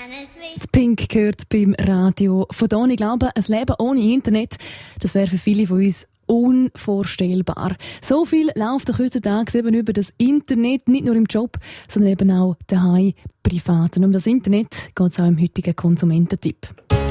Die Pink gehört beim Radio von Don. Ich glaube, ein Leben ohne Internet, das wäre für viele von uns unvorstellbar. So viel läuft doch heutzutage eben über das Internet, nicht nur im Job, sondern eben auch daheim privat. Und um das Internet geht es auch im heutigen Konsumententipp.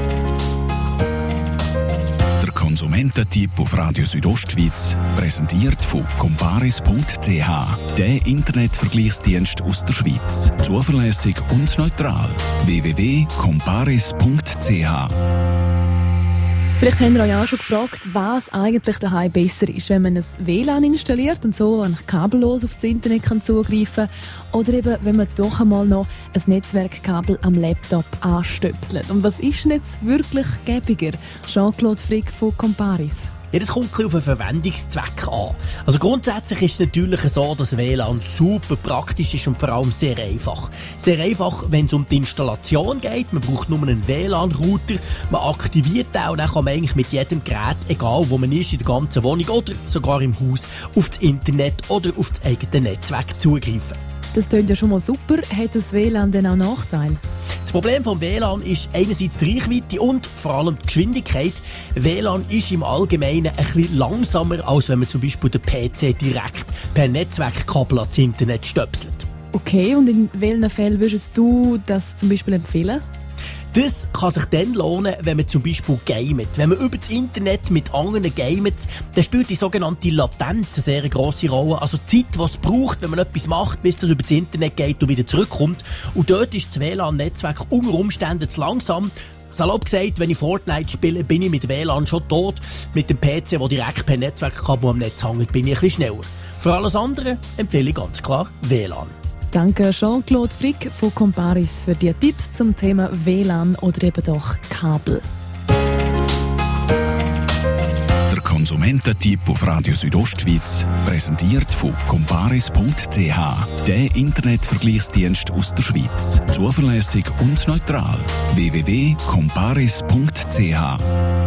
Der Konsumententipp auf Radio Südostschweiz, präsentiert von comparis.ch, der Internetvergleichsdienst aus der Schweiz. Zuverlässig und neutral. www.comparis.ch. Vielleicht habt ihr euch auch schon gefragt, was eigentlich daheim besser ist, wenn man ein WLAN installiert und so kabellos auf das Internet kann zugreifen kann, oder eben, wenn man doch einmal noch ein Netzwerkkabel am Laptop anstöpselt. Und was ist denn jetzt wirklich gäbiger? Jean-Claude Frick von Comparis. Ja, das kommt ein bisschen auf den Verwendungszweck an. Also grundsätzlich ist es natürlich so, dass WLAN super praktisch ist und vor allem sehr einfach. Sehr einfach, wenn es um die Installation geht. Man braucht nur einen WLAN-Router, man aktiviert den und dann kann man eigentlich mit jedem Gerät, egal wo man ist, in der ganzen Wohnung oder sogar im Haus, auf das Internet oder auf das eigene Netzwerk zugreifen. Das klingt ja schon mal super. Hat das WLAN denn auch Nachteile? Das Problem vom WLAN ist einerseits die Reichweite und vor allem die Geschwindigkeit. WLAN ist im Allgemeinen ein bisschen langsamer, als wenn man zum Beispiel den PC direkt per Netzwerkkabel ans Internet stöpselt. Okay, und in welchen Fällen würdest du das zum Beispiel empfehlen? Das kann sich dann lohnen, wenn man zum Beispiel gamet. Wenn man über das Internet mit anderen gamet, dann spielt die sogenannte Latenz eine sehr grosse Rolle. Also die Zeit, die es braucht, wenn man etwas macht, bis das über das Internet geht und wieder zurückkommt. Und dort ist das WLAN-Netzwerk unter Umständen zu langsam. Salopp gesagt, wenn ich Fortnite spiele, bin ich mit WLAN schon tot. Mit dem PC, der direkt per Netzwerkkabel am Netz hängt, bin ich ein bisschen schneller. Für alles andere empfehle ich ganz klar WLAN. Danke Jean-Claude Frick von Comparis für die Tipps zum Thema WLAN oder eben doch Kabel. Der Konsumententipp auf Radio Südostschweiz, präsentiert von comparis.ch, der Internetvergleichsdienst aus der Schweiz. Zuverlässig und neutral. www.comparis.ch.